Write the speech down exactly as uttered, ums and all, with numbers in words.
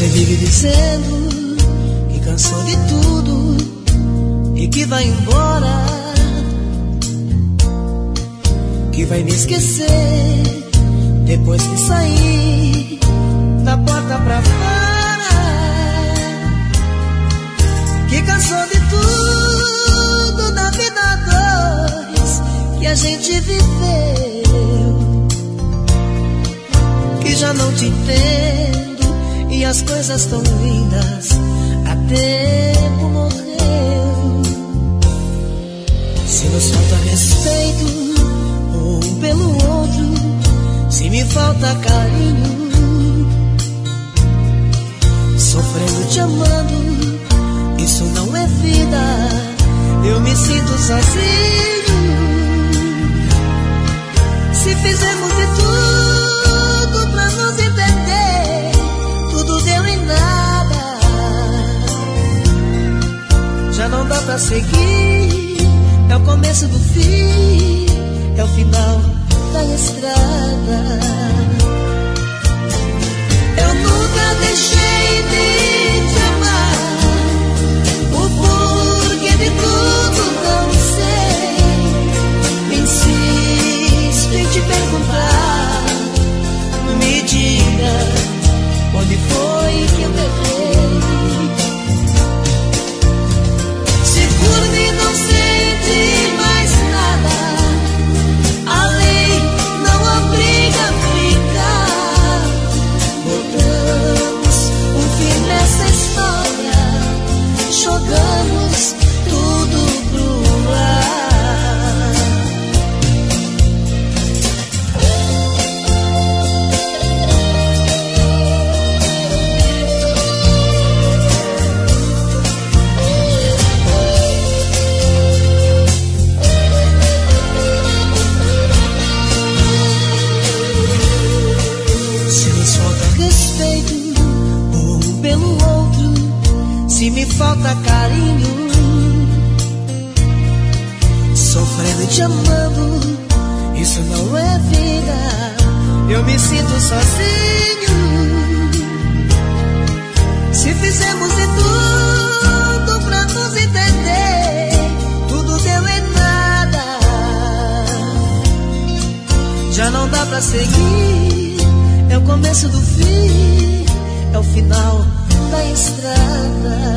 Você vive dizendo que cansou de tudo e que vai embora, que vai me esquecer depois que sair da porta pra fora, que cansou de tudo na vida dois que a gente viveu, que já não te entendo e as coisas tão lindas há tempo morreu. Se nos falta respeito um pelo outro, se me falta carinho, sofrendo te amando, isso não é vida, eu me sinto sozinho. Se fizemos de tudo pra nos entender, tudo deu em nada, já não dá pra seguir, é o começo do fim, é o final da estrada. Eu nunca deixei de te amar, o porquê de tudo não sei. Me insisto em te perguntar, me diga onde foi que eu errei. Se por mim não sente mais nada, a lei não obriga a ficar. Botamos um fim nessa história, jogamos tudo pro ar. Se nos falta respeito um pelo outro, se me falta carinho, sofrendo e te amando, isso não é vida, eu me sinto sozinho. Se fizemos de tudo pra nos entender, tudo deu em nada, já não dá pra seguir, é o começo do fim, é o final da estrada.